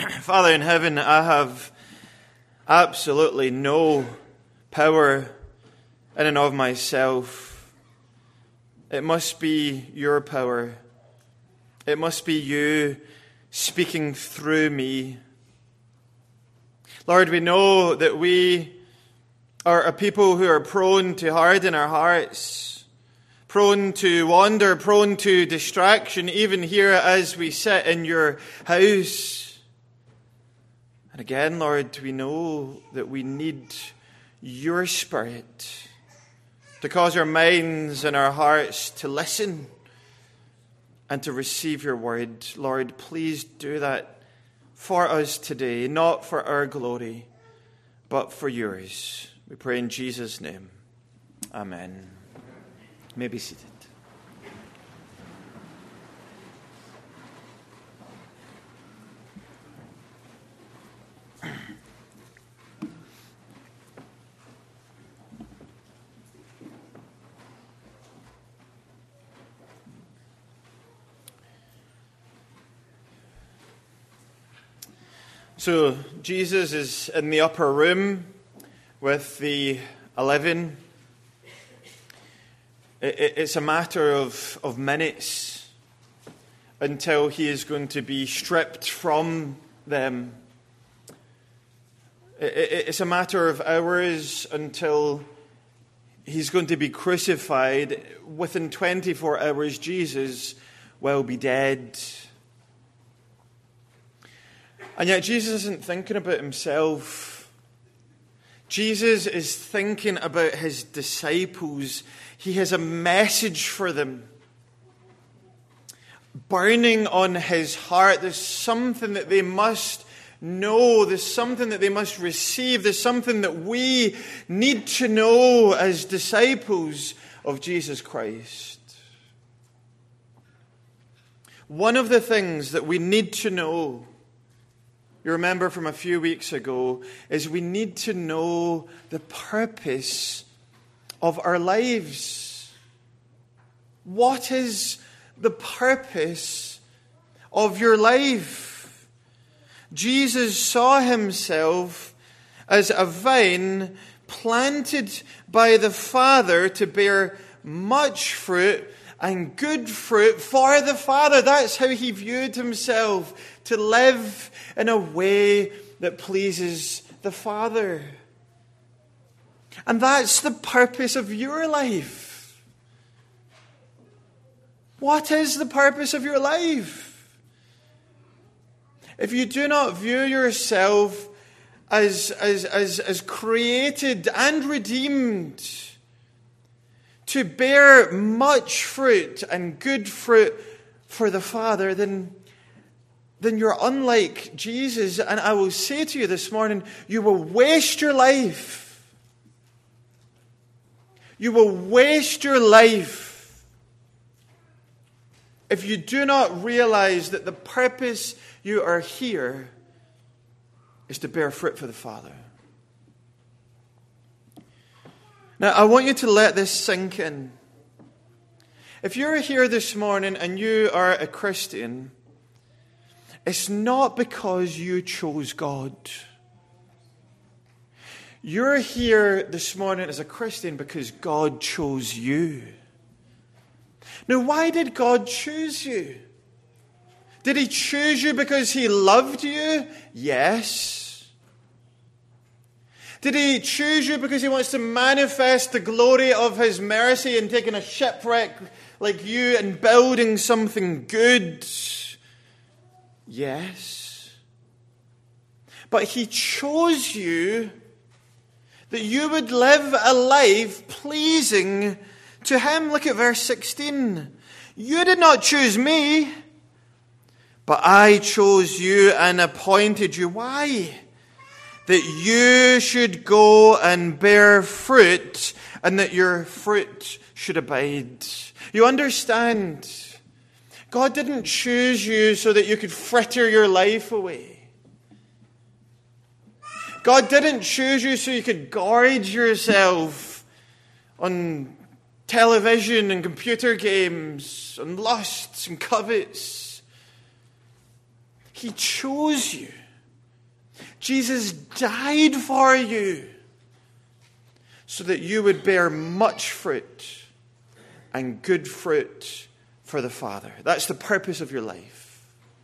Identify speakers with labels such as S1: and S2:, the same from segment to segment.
S1: Father in heaven, I have absolutely no power in and of myself. It must be your power. It must be you speaking through me. Lord, we know that we are a people who are prone to harden our hearts, prone to wander, prone to distraction, even here as we sit in your house. And again, Lord, we know that we need your Spirit to cause our minds and our hearts to listen and to receive your word. Lord, please do that for us today, not for our glory, but for yours. We pray in Jesus' name. Amen. You may be seated. So Jesus is in the upper room with the 11. It's a matter of minutes until he is going to be stripped from them. It's a matter of hours until he's going to be crucified. Within 24 hours, Jesus will be dead. And yet Jesus isn't thinking about himself. Jesus is thinking about his disciples. He has a message for them. Burning on his heart. There's something that they must know. There's something that they must receive. There's something that we need to know as disciples of Jesus Christ. One of the things that we need to know, you remember from a few weeks ago, is we need to know the purpose of our lives. What is the purpose of your life? Jesus saw himself as a vine planted by the Father to bear much fruit and good fruit for the Father. That's how he viewed himself, to live in a way that pleases the Father. And that's the purpose of your life. What is the purpose of your life? If you do not view yourself as created and redeemed to bear much fruit and good fruit for the Father, then you're unlike Jesus. And I will say to you this morning, you will waste your life. You will waste your life if you do not realize that the purpose you are here is to bear fruit for the Father. Now, I want you to let this sink in. If you're here this morning and you are a Christian, it's not because you chose God. You're here this morning as a Christian because God chose you. Now, why did God choose you? Did he choose you because he loved you? Yes. Did he choose you because he wants to manifest the glory of his mercy in taking a shipwreck like you and building something good? Yes. But he chose you that you would live a life pleasing to him. Look at verse 16. You did not choose me, but I chose you and appointed you. Why? That you should go and bear fruit, and that your fruit should abide. You understand? God didn't choose you so that you could fritter your life away. God didn't choose you so you could gorge yourself on television and computer games and lusts and covets. He chose you Jesus died for you so that you would bear much fruit and good fruit for the Father. That's the purpose of your life.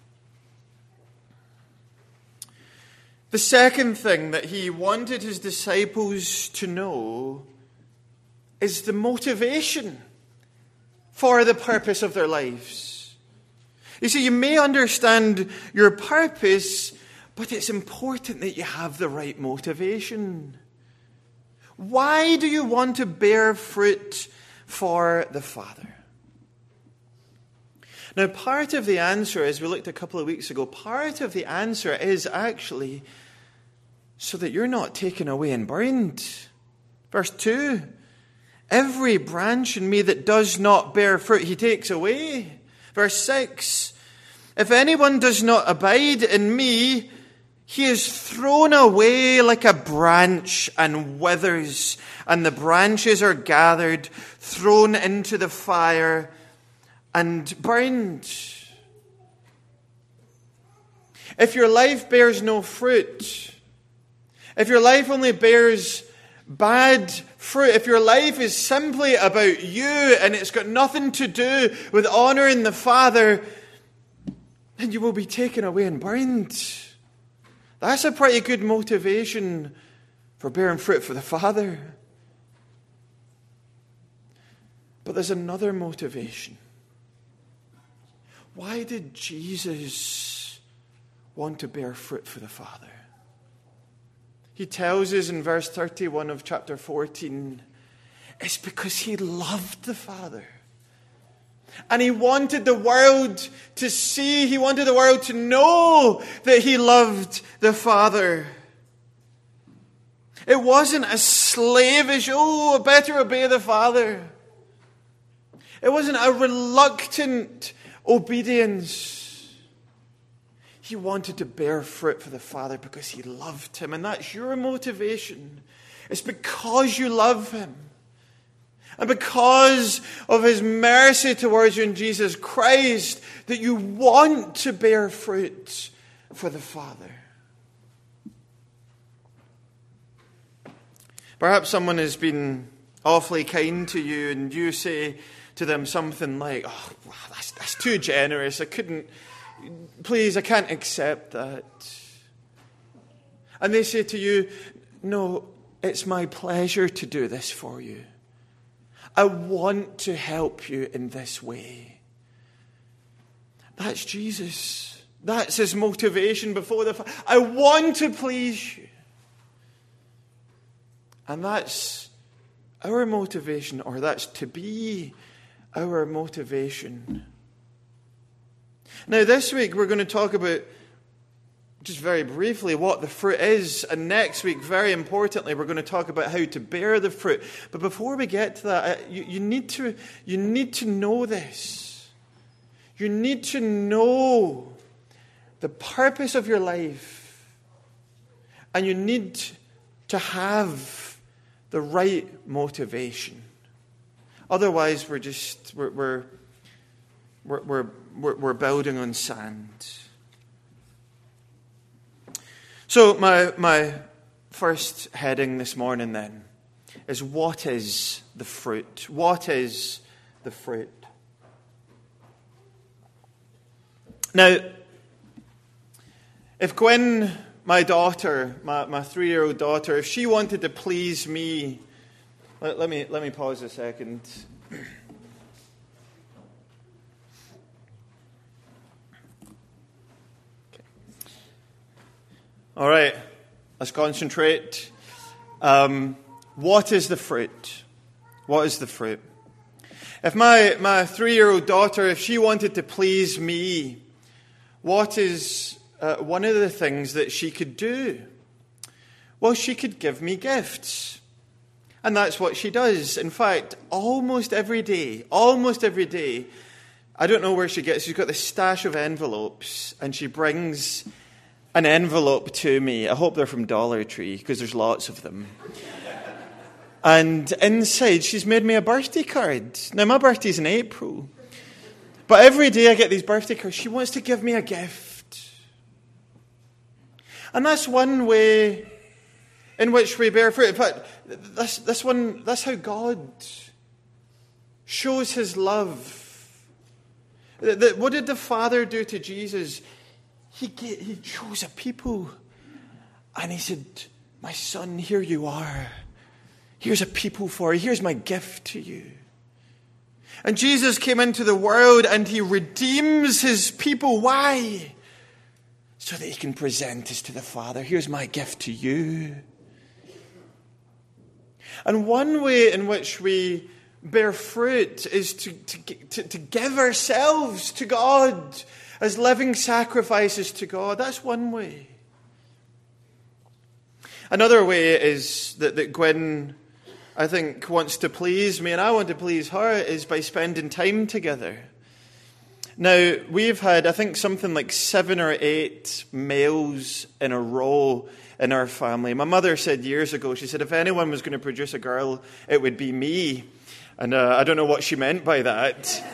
S1: The second thing that he wanted his disciples to know is the motivation for the purpose of their lives. You see, you may understand your purpose, but it's important that you have the right motivation. Why do you want to bear fruit for the Father? Now, part of the answer, as we looked a couple of weeks ago, part of the answer is actually so that you're not taken away and burned. Verse 2, every branch in me that does not bear fruit, he takes away. Verse 6, if anyone does not abide in me, he is thrown away like a branch and withers, and the branches are gathered, thrown into the fire, and burned. If your life bears no fruit, if your life only bears bad fruit, if your life is simply about you and it's got nothing to do with honouring the Father, then you will be taken away and burned. That's a pretty good motivation for bearing fruit for the Father. But there's another motivation. Why did Jesus want to bear fruit for the Father? He tells us in verse 31 of chapter 14, it's because he loved the Father. And he wanted the world to see, he wanted the world to know that he loved the Father. It wasn't a slavish, I better obey the Father. It wasn't a reluctant obedience. He wanted to bear fruit for the Father because he loved him. And that's your motivation. It's because you love him. And because of his mercy towards you in Jesus Christ that you want to bear fruit for the Father. Perhaps someone has been awfully kind to you and you say to them something like, oh, wow, that's too generous. I can't accept that. And they say to you, no, it's my pleasure to do this for you. I want to help you in this way. That's Jesus. That's his motivation before the Father. I want to please you. And that's our motivation, or that's to be our motivation. Now, this week we're going to talk about, just very briefly, what the fruit is. And next week, very importantly, we're going to talk about how to bear the fruit. But before we get to that, you need to know this. You need to know the purpose of your life. And you need to have the right motivation. Otherwise, we're building on sand. So my first heading this morning then is, what is the fruit? What is the fruit? Now, if Gwen, my daughter, my 3-year-old daughter, if she wanted to please me, let me pause a second. All right, let's concentrate. What is the fruit? What is the fruit? If my 3-year-old daughter, if she wanted to please me, what is one of the things that she could do? Well, she could give me gifts. And that's what she does. In fact, almost every day, I don't know where she's got this stash of envelopes, and she brings an envelope to me. I hope they're from Dollar Tree, because there's lots of them. And inside, she's made me a birthday card. Now, my birthday's in April. But every day I get these birthday cards. She wants to give me a gift. And that's one way in which we bear fruit. But that's how God shows his love. What did the Father do to Jesus? He chose a people. And he said, my son, here you are. Here's a people for you. Here's my gift to you. And Jesus came into the world and he redeems his people. Why? So that he can present us to the Father. Here's my gift to you. And one way in which we bear fruit is to give ourselves to God as living sacrifices to God. That's one way. Another way is that Gwyn, I think, wants to please me, and I want to please her, is by spending time together. Now, we've had, I think, something like 7 or 8 males in a row in our family. My mother said years ago, she said, if anyone was going to produce a girl, it would be me. And I don't know what she meant by that.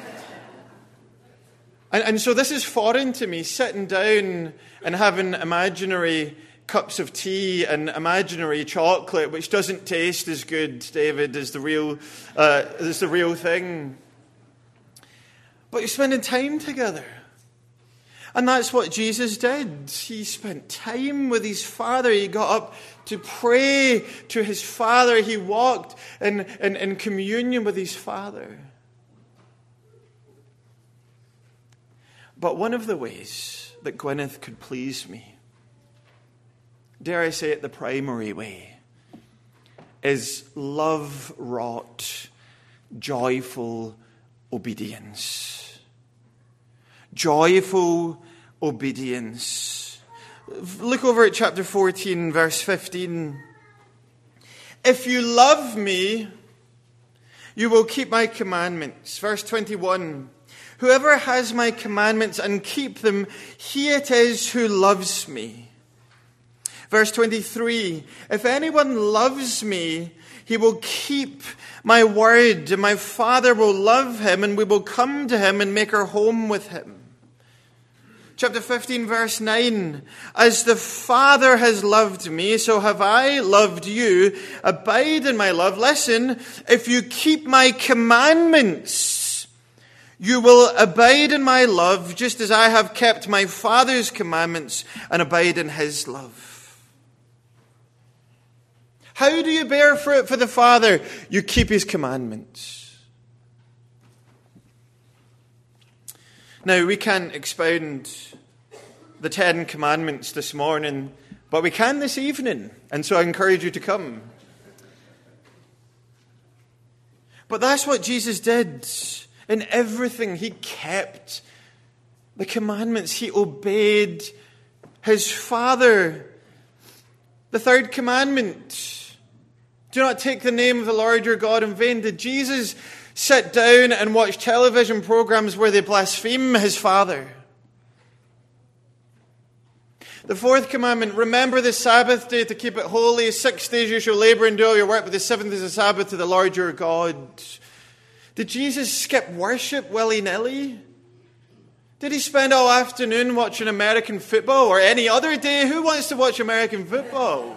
S1: And so this is foreign to me, sitting down and having imaginary cups of tea and imaginary chocolate, which doesn't taste as good, David, as the real thing. But you're spending time together. And that's what Jesus did. He spent time with his Father. He got up to pray to his Father. He walked in communion with his Father. But one of the ways that Gwyneth could please me, dare I say it, the primary way, is love-wrought, joyful obedience. Joyful obedience. Look over at chapter 14, verse 15. If you love me, you will keep my commandments. Verse 21. Whoever has my commandments and keep them, he it is who loves me. Verse 23. If anyone loves me, he will keep my word, and my Father will love him, and we will come to him and make our home with him. Chapter 15, verse 9. As the Father has loved me, so have I loved you. Abide in my love. Listen, if you keep my commandments, you will abide in my love, just as I have kept my Father's commandments and abide in his love. How do you bear fruit for the Father? You keep his commandments. Now, we can't expound the 10 commandments this morning, but we can this evening, and so I encourage you to come. But that's what Jesus did. In everything, he kept the commandments. He obeyed his Father. The third commandment, do not take the name of the Lord your God in vain. Did Jesus sit down and watch television programs where they blaspheme his Father? The fourth commandment, remember the Sabbath day to keep it holy. 6 days you shall labor and do all your work, but the seventh is a Sabbath to the Lord your God. Did Jesus skip worship willy-nilly? Did he spend all afternoon watching American football or any other day? Who wants to watch American football?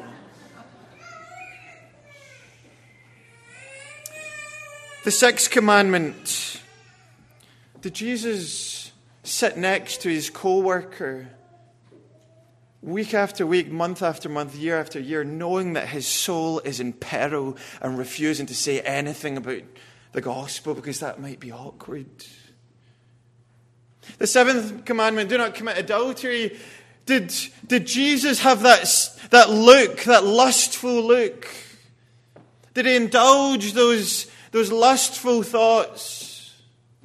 S1: The sixth commandment. Did Jesus sit next to his co-worker week after week, month after month, year after year, knowing that his soul is in peril and refusing to say anything about the gospel because that might be awkward? The seventh commandment, do not commit adultery. Did Jesus have that look, that lustful look? Did he indulge those lustful thoughts?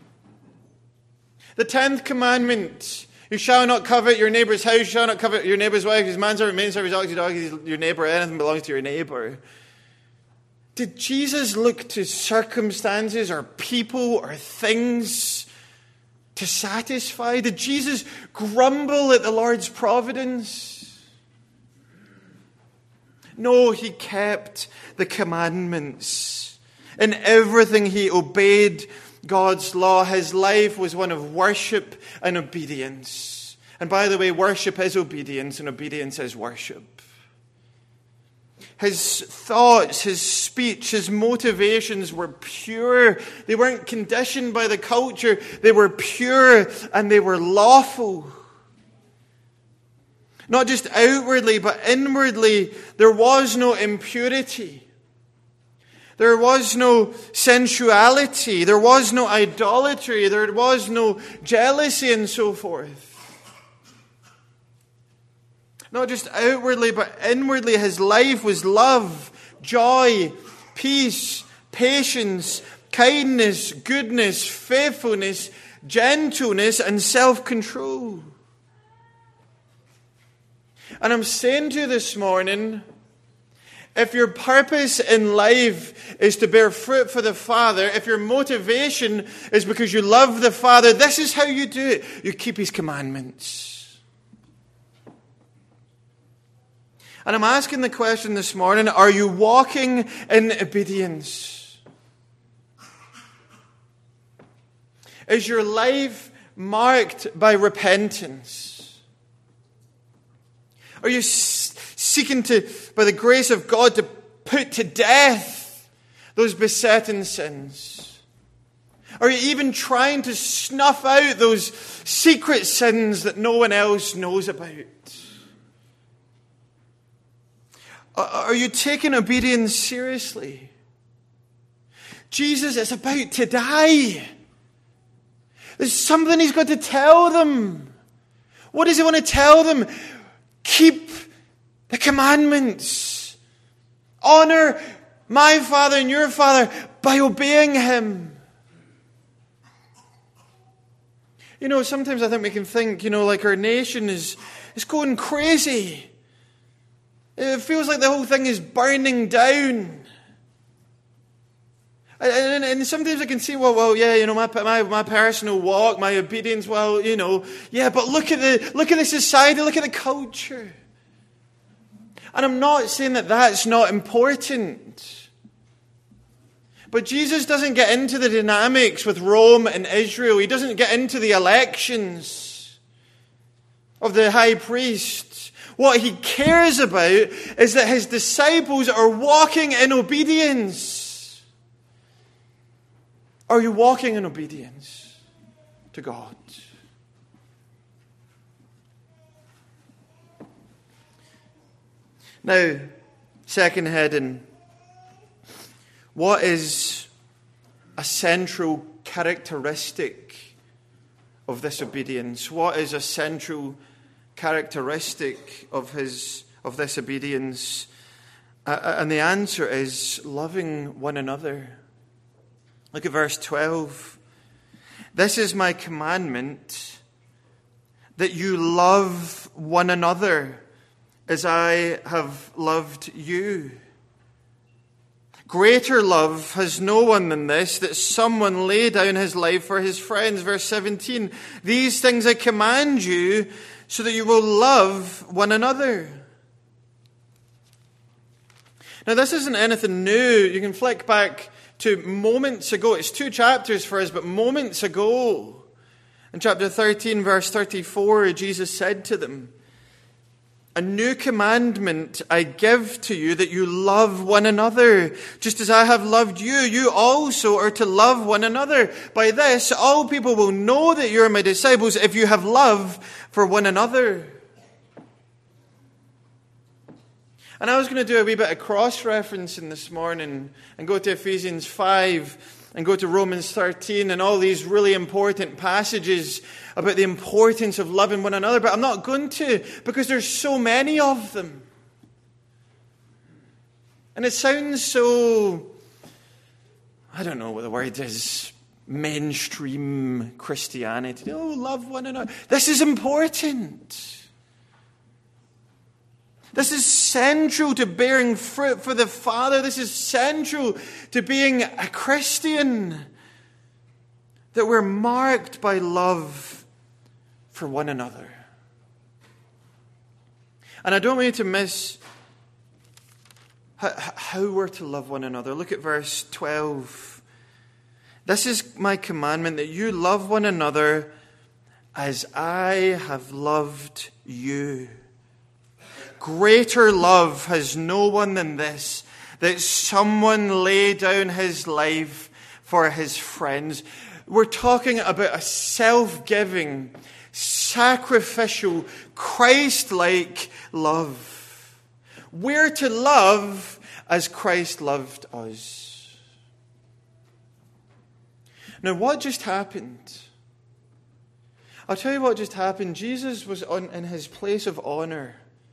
S1: The 10th commandment, you shall not covet your neighbor's house, you shall not covet your neighbor's wife, his manservant, maidservant, his ox, his dog, his your neighbor, anything belongs to your neighbor. Did Jesus look to circumstances or people or things to satisfy? Did Jesus grumble at the Lord's providence? No, he kept the commandments. In everything he obeyed God's law. His life was one of worship and obedience. And by the way, worship is obedience, and obedience is worship. His thoughts, his speech, his motivations were pure. They weren't conditioned by the culture. They were pure and they were lawful. Not just outwardly, but inwardly, there was no impurity. There was no sensuality. There was no idolatry. There was no jealousy and so forth. Not just outwardly, but inwardly, his life was love, joy, peace, patience, kindness, goodness, faithfulness, gentleness, and self-control. And I'm saying to you this morning, if your purpose in life is to bear fruit for the Father, if your motivation is because you love the Father, this is how you do it. You keep his commandments. And I'm asking the question this morning, are you walking in obedience? Is your life marked by repentance? Are you seeking to, by the grace of God, to put to death those besetting sins? Are you even trying to snuff out those secret sins that no one else knows about? Are you taking obedience seriously? Jesus is about to die. There's something he's got to tell them. What does he want to tell them? Keep the commandments. Honor my Father and your Father by obeying him. You know, sometimes I think we can think, like our nation is going crazy. It feels like the whole thing is burning down. And sometimes I can see, my personal walk, my obedience, but look at the society, look at the culture. And I'm not saying that that's not important. But Jesus doesn't get into the dynamics with Rome and Israel. He doesn't get into the elections of the high priest. What he cares about is that his disciples are walking in obedience. Are you walking in obedience to God? Now, second heading. What is a central characteristic of this obedience? What is a central characteristic of this obedience? And the answer is loving one another. Look at verse 12. This is my commandment, that you love one another as I have loved you. Greater love has no one than this, that someone lay down his life for his friends. Verse 17. These things I command you so that you will love one another. Now this isn't anything new. You can flick back to moments ago. It's 2 chapters for us, but moments ago, in chapter 13, verse 34, Jesus said to them, a new commandment I give to you, that you love one another. Just as I have loved you, you also are to love one another. By this, all people will know that you are my disciples, if you have love for one another. And I was going to do a wee bit of cross-referencing this morning and go to Ephesians 5 and go to Romans 13 and all these really important passages about the importance of loving one another. But I'm not going to, because there's so many of them. And it sounds so, I don't know what the word is, mainstream Christianity. Oh, love one another. This is important. This is central to bearing fruit for the Father. This is central to being a Christian. That we're marked by love for one another. And I don't want you to miss how we're to love one another. Look at verse 12. This is my commandment, that you love one another as I have loved you. Greater love has no one than this, that someone lay down his life for his friends. We're talking about a self-giving, sacrificial, Christ-like love. We're to love as Christ loved us. Now, what just happened? I'll tell you what just happened. Jesus was in his place of honor.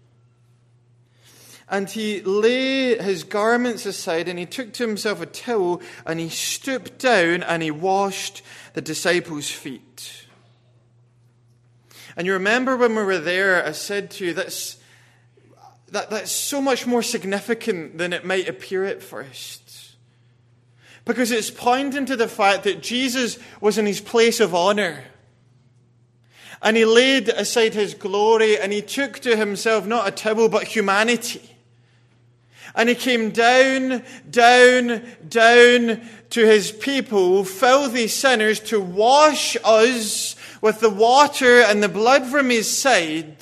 S1: And he lay his garments aside, and he took to himself a towel, and he stooped down, and he washed the disciples' feet. And you remember when we were there, I said to you, that's so much more significant than it might appear at first. Because it's pointing to the fact that Jesus was in his place of honor. And he laid aside his glory, and he took to himself not a towel, but humanity. And he came down to his people, filthy sinners, to wash us with the water and the blood from his side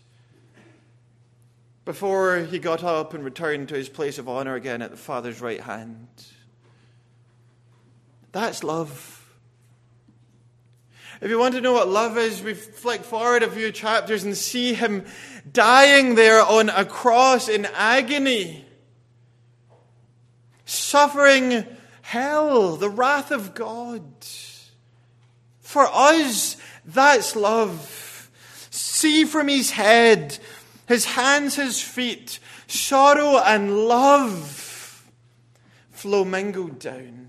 S1: before he got up and returned to his place of honor again at the Father's right hand. That's love. If you want to know what love is, we flick forward a few chapters and see him dying there on a cross in agony, suffering hell, the wrath of God. For us, that's love. See from his head, his hands, his feet, sorrow and love flow mingled down.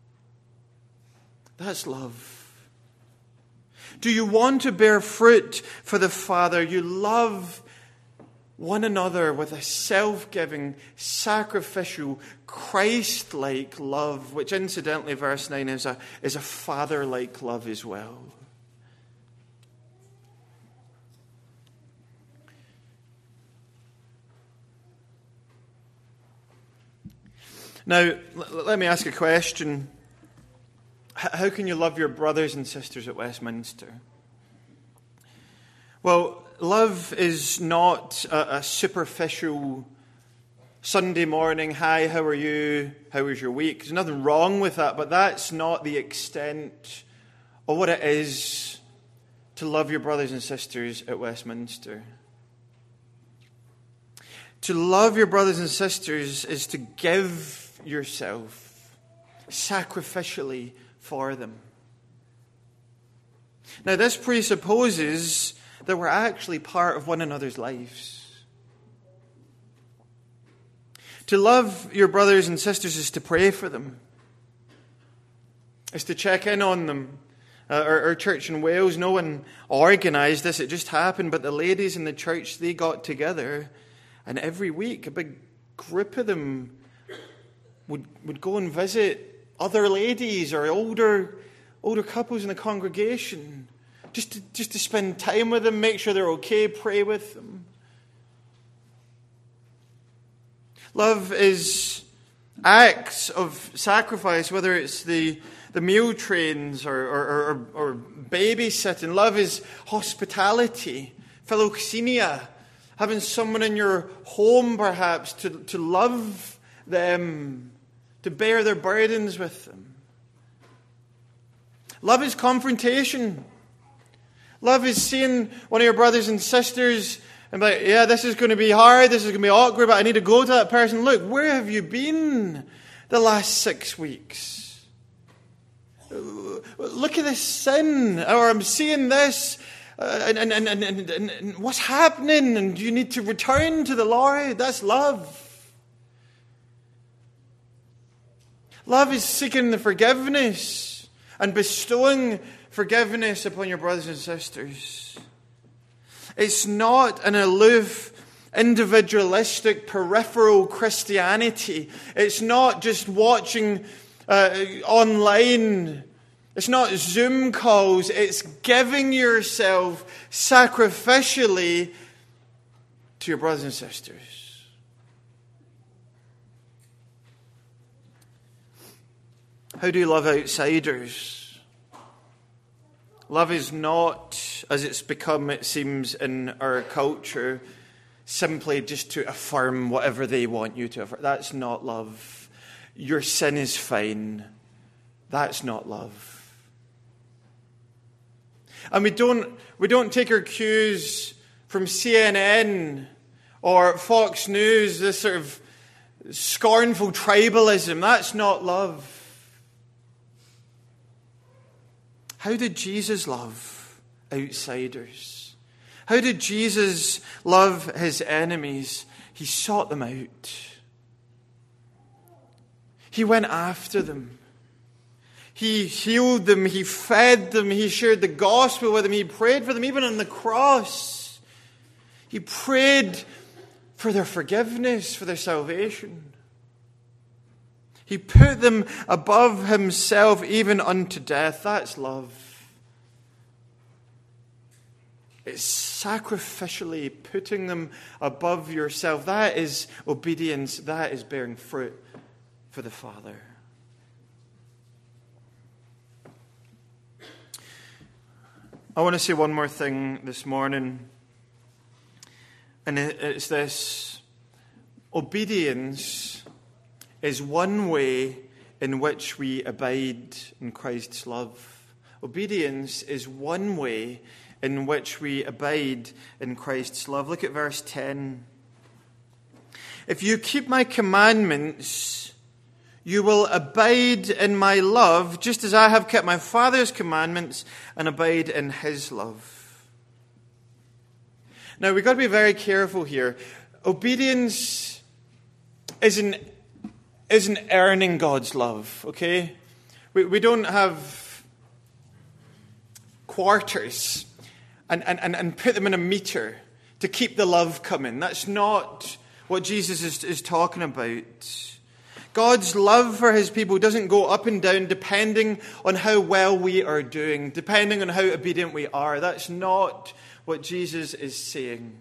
S1: That's love. Do you want to bear fruit for the Father? You love one another with a self-giving, sacrificial, Christ-like love, which incidentally, verse 9 is a father-like love as well. Now, let me ask a question. How can you love your brothers and sisters at Westminster? Well, love is not a superficial Sunday morning, hi, how are you? How was your week? There's nothing wrong with that, but that's not the extent of what it is to love your brothers and sisters at Westminster. To love your brothers and sisters is to give yourself sacrificially for them. Now, this presupposes that we're actually part of one another's lives. To love your brothers and sisters is to pray for them. It's to check in on them. Our church in Wales, no one organised this, it just happened, but the ladies in the church, they got together, and every week a big group of them would go and visit other ladies or older couples in the congregation, just to spend time with them, make sure they're okay, pray with them. Love is acts of sacrifice, whether it's the meal trains or babysitting. Love is hospitality, philoxenia, having someone in your home perhaps to love them, to bear their burdens with them. Love is confrontation. Love is seeing one of your brothers and sisters and be like, yeah, this is going to be hard, this is going to be awkward, but I need to go to that person. Look, where have you been the last 6 weeks? Look at this sin, or I'm seeing this, and what's happening, and you need to return to the Lord. That's love. Love is seeking the forgiveness and bestowing forgiveness upon your brothers and sisters. It's not an aloof, individualistic, peripheral Christianity. It's not just watching online. It's not Zoom calls. It's giving yourself sacrificially to your brothers and sisters. How do you love outsiders? Love is not, as it's become, it seems, in our culture, simply just to affirm whatever they want you to affirm. That's not love. Your sin is fine. That's not love. And we don't take our cues from CNN or Fox News, this sort of scornful tribalism. That's not love. How did Jesus love outsiders? How did Jesus love his enemies? He sought them out. He went after them. He healed them. He fed them. He shared the gospel with them. He prayed for them, even on the cross. He prayed for their forgiveness, for their salvation. He put them above himself, even unto death. That's love. It's sacrificially putting them above yourself. That is obedience. That is bearing fruit for the Father. I want to say one more thing this morning. And it's this. Obedience is one way in which we abide in Christ's love. Obedience is one way in which we abide in Christ's love. Look at verse 10. If you keep my commandments, you will abide in my love, just as I have kept my Father's commandments and abide in his love. Now, we've got to be very careful here. Obedience isn't earning God's love, okay? We don't have quarters and put them in a meter to keep the love coming. That's not what Jesus is talking about. God's love for his people doesn't go up and down depending on how well we are doing, depending on how obedient we are. That's not what Jesus is saying.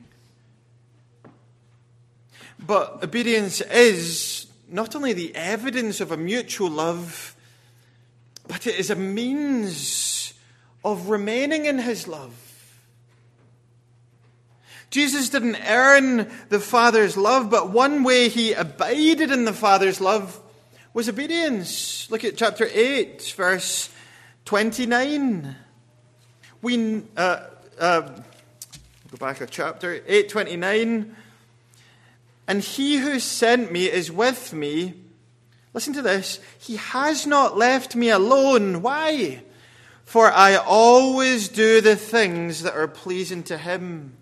S1: But obedience is not only the evidence of a mutual love, but it is a means of remaining in his love. Jesus didn't earn the Father's love, but one way he abided in the Father's love was obedience. Look at chapter 8, verse 29. Go back a chapter, 8:29. And he who sent me is with me. Listen to this. He has not left me alone. Why? For I always do the things that are pleasing to him.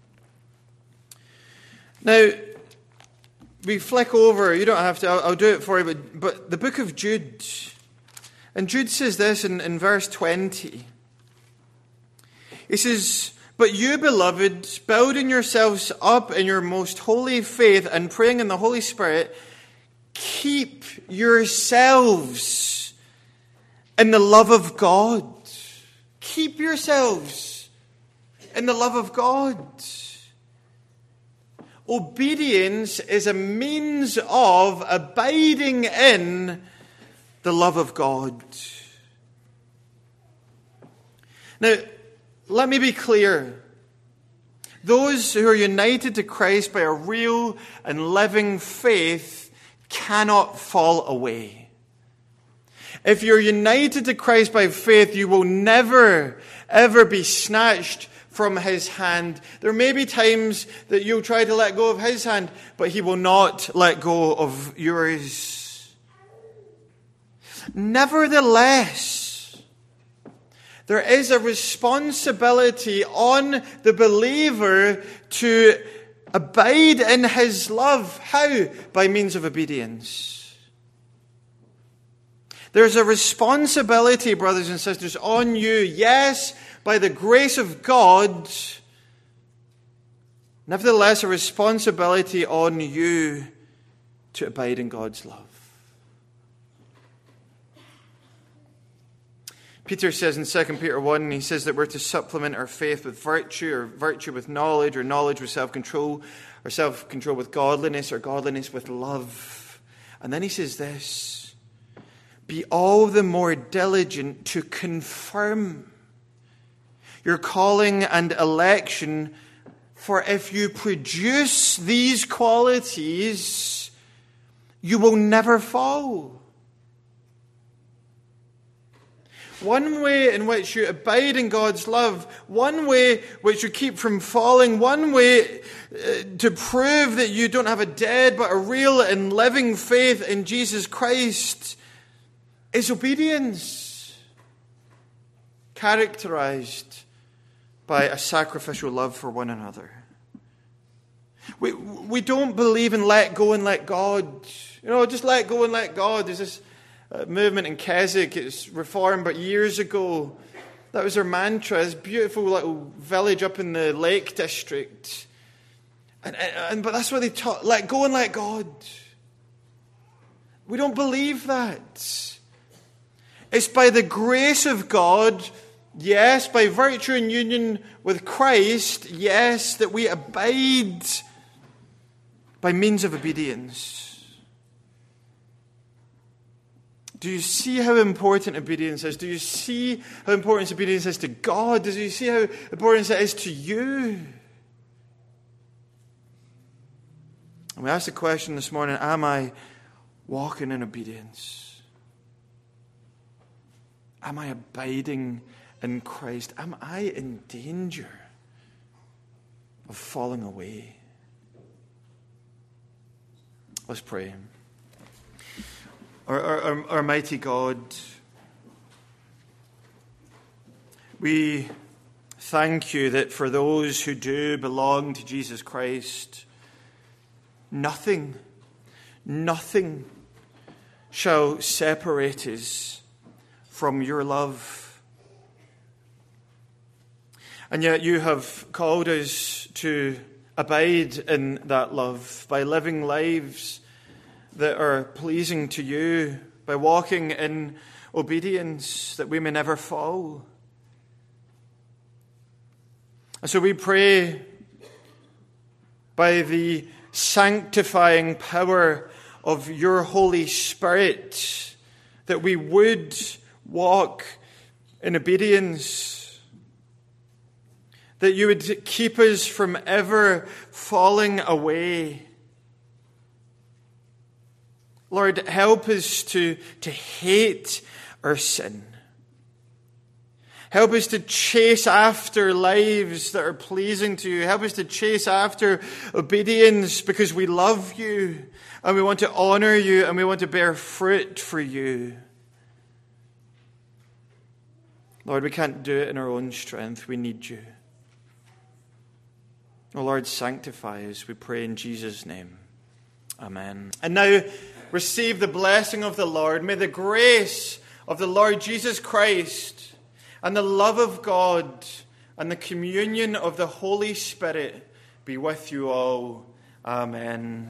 S1: Now, we flick over, you don't have to, I'll do it for you, but the book of Jude. And Jude says this in verse 20. He says, but you, beloved, building yourselves up in your most holy faith and praying in the Holy Spirit, keep yourselves in the love of God. Keep yourselves in the love of God. Obedience is a means of abiding in the love of God. Now, let me be clear. Those who are united to Christ by a real and living faith cannot fall away. If you're united to Christ by faith, you will never, ever be snatched from his hand. There may be times that you'll try to let go of his hand, but he will not let go of yours. Nevertheless, there is a responsibility on the believer to abide in his love. How? By means of obedience. There's a responsibility, brothers and sisters, on you, yes, by the grace of God, nevertheless, a responsibility on you to abide in God's love. Peter says in 2 Peter 1, he says that we're to supplement our faith with virtue, or virtue with knowledge, or knowledge with self-control, or self-control with godliness, or godliness with love. And then he says this, be all the more diligent to confirm your calling and election. For if you produce these qualities, you will never fall. One way in which you abide in God's love, one way which you keep from falling, one way to prove that you don't have a dead but a real and living faith in Jesus Christ is obedience, characterized by a sacrificial love for one another. We don't believe in let go and let God. Just let go and let God. There's this movement in Keswick. It's reformed, but years ago, that was their mantra. This beautiful little village up in the Lake District. But that's what they taught. Let go and let God. We don't believe that. It's by the grace of God, yes, by virtue and union with Christ, yes, that we abide by means of obedience. Do you see how important obedience is? Do you see how important obedience is to God? Do you see how important it is to you? And we ask the question this morning, am I walking in obedience? Am I abiding in Christ? Am I in danger of falling away? Let's pray. Our mighty God, we thank you that for those who do belong to Jesus Christ, nothing shall separate us from your love. And yet you have called us to abide in that love by living lives that are pleasing to you, by walking in obedience, that we may never fall. And so we pray by the sanctifying power of your Holy Spirit that we would walk in obedience, that you would keep us from ever falling away. Lord, help us to hate our sin. Help us to chase after lives that are pleasing to you. Help us to chase after obedience because we love you and we want to honor you and we want to bear fruit for you. Lord, we can't do it in our own strength. We need you. Oh Lord, sanctify us, we pray in Jesus' name. Amen. And now, receive the blessing of the Lord. May the grace of the Lord Jesus Christ and the love of God and the communion of the Holy Spirit be with you all. Amen.